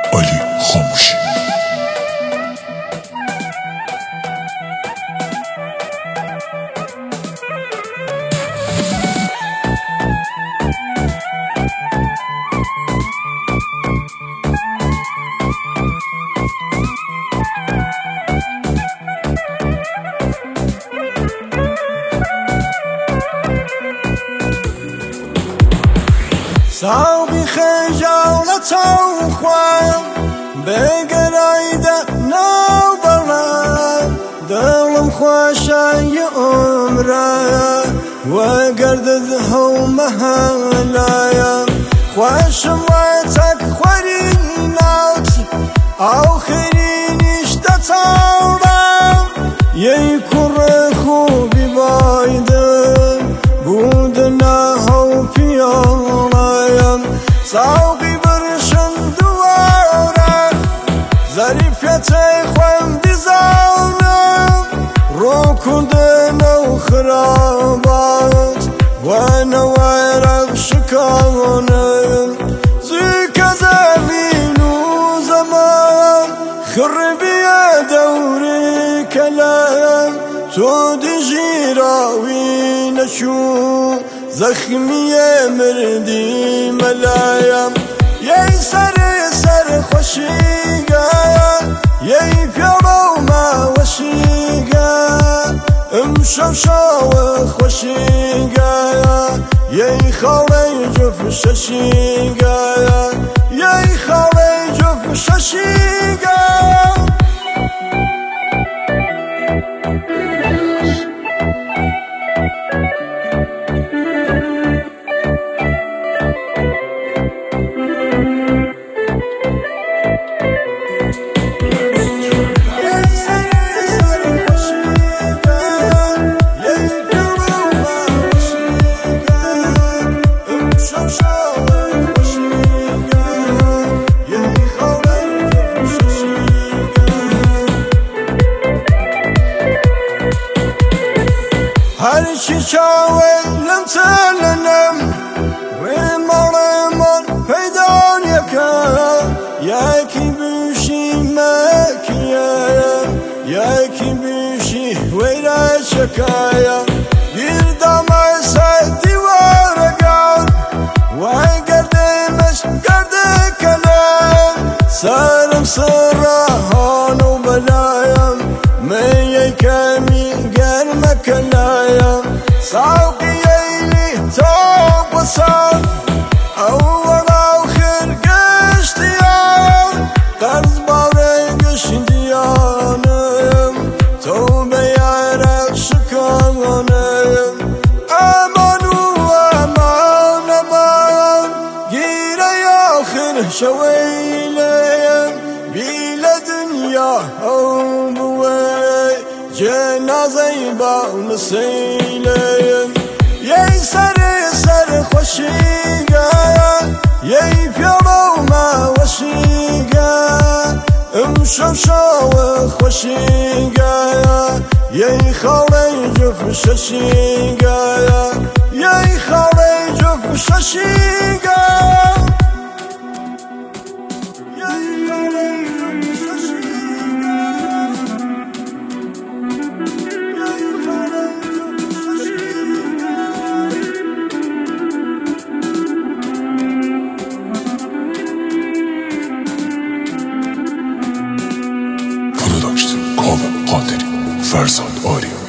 علی خاموشی. ساقی خجالت و خواه بگرایده نو بلند دلم خوشای عمره و گردد هو محلایم خوشم و تک خوری نوت آخری نشته تاورم یه کره خوبی بایدم بود نه هو پیالایم ساقی برشن دواره ظریفیت خوام بیزانم رو کندن و خرابات و نویرق شکانم زیک زمین و زمان خربیه دوری کلم تو دیجی راوی نشو زخمی مردی ملایم یه سر خوشیگه یه پیارو ما وشیگه امشب شاو خوشیگه یه خاله جف ششیگه یه خاله جف ششیگه هرچی چاویلم تلنم و مالمان پیدان یکم یکی بیشی مکیم یکی بیشی ویره شکایم گیر دامه سه دیوارگان و گردمش گرده کلم سرم سرهان و بلایم می کمی گرم کلایم ساقی ایلی تا بسان اول آخر گشتیم قرض باره گشتیانم تو بیارق شکانم امان و امان امان گیره آخر شویلیم بیل دنیا هم بوی جنازه با نسیلیم یه سر خوشیگه یه پیارو ما وشیگه امشب شاو خوشیگه یه خاله جف ششیگه یه خاله جف ششیگه Production Kaveh Qaderi Ferzad Arya.